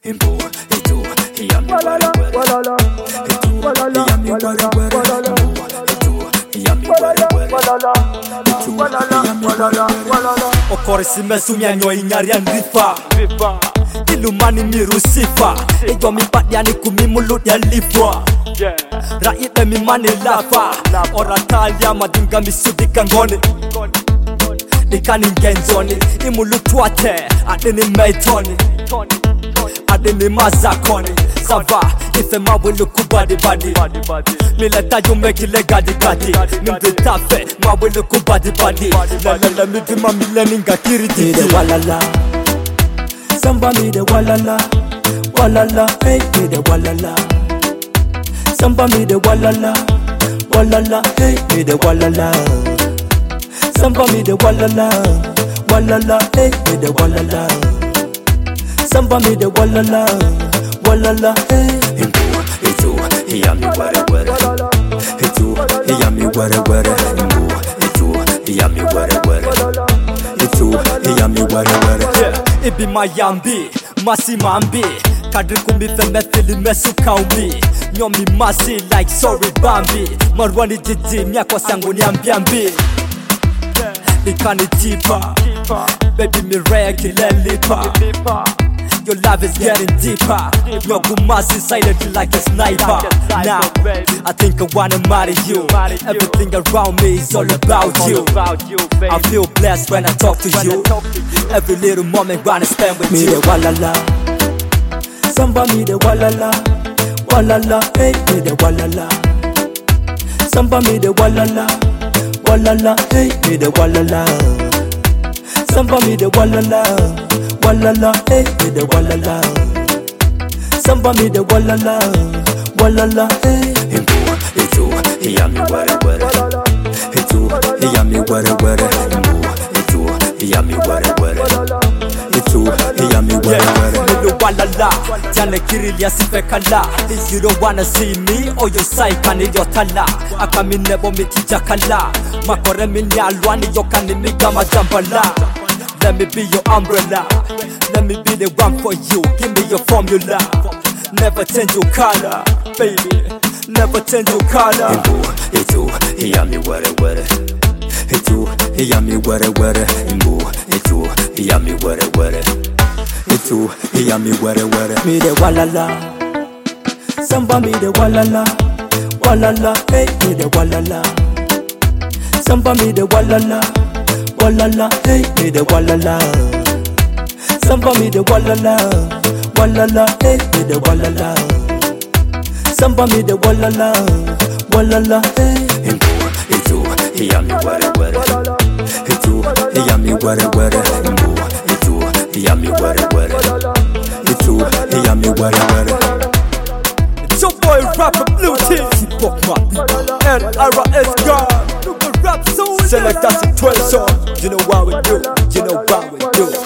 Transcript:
Imbu, itu, iyami were were. Itu, iyami were were. Itu, iyami were were. Itu, iyami were were. Okore simesumya nyo inyari anrifa. Ilumani mirusifa. Ejo mipati yani kumimulut ya lifwa. Raite mi mani lafa. Oratalia madinga misudika ngoni. Dikani ngenzoni. Imulutwate adini meitoni. Adini mazakoni. Sava ife mawelu kubadi badi. Mileta yumekile gadi gadi. Mimdi tafe mawelu kubadi badi. Lalala midima mileninga kiriti. Mide walala Samba mide walala Walala, hey, mide walala Samba mide walala Walala, hey, mide walala Samba mide walala Walala, hey, mide walala Samba mide walala Walala, hey. Imbu, itu, iyami were were. Itu, iyami were were. Imbu, itu, iyami were were. Itu, iyami were were. Ibi mayambi, masi mambi. Kadri kumbi feme fili mesu kaumbi. Nyomi masi like sorry Bambi. Marwani jiji miako sangu nyambiambi. Nikani tipa, baby mi rare kilelipa. Your love is getting deeper. Your gumas is silent like a sniper. Now, I think I wanna marry you. Everything around me is all about you. I feel blessed when I talk to you. Every little moment wanna spend with you. Mide walala Samba mide walala Walala, hey, mide walala Samba mide walala Walala, hey, mide walala Samba mide walala Walala, hey, mide walala Samba mide walala Walala, hey. Imbu, itu, iyami were were. Itu, iyami were were. Imbu, itu, iyami were were. Itu, iyami were were. Nido walala, jane kirilia sifekala. You don't wanna see me or your psyche ni yotala. Akami nebo mikijakala. Makore minyalwani yokani migama jambala. Let me be your umbrella. Let me be the one for you. Give me your formula. Never change your color, baby. Never change your color. Imbu, itu, iyami were were. Itu, iyami were were. Imbu, itu, iyami were were. Itu, iyami were were. Mide walala Samba mide walala Walala, hey, mide walala Samba mide walala Walala, hey, mide walala Samba mide walala Walala, hey, mide walala Samba mide walala Walala, hey. Imbu, itu, iyami were were. Itu, iyami were were. Imbu, itu, iyami were were. Itu, iyami were were. It's your boy rapper Blue T. Hip-hop man, LRS God. Look at rap soul. Select us in 12 songs. You know what we do. You know what we do.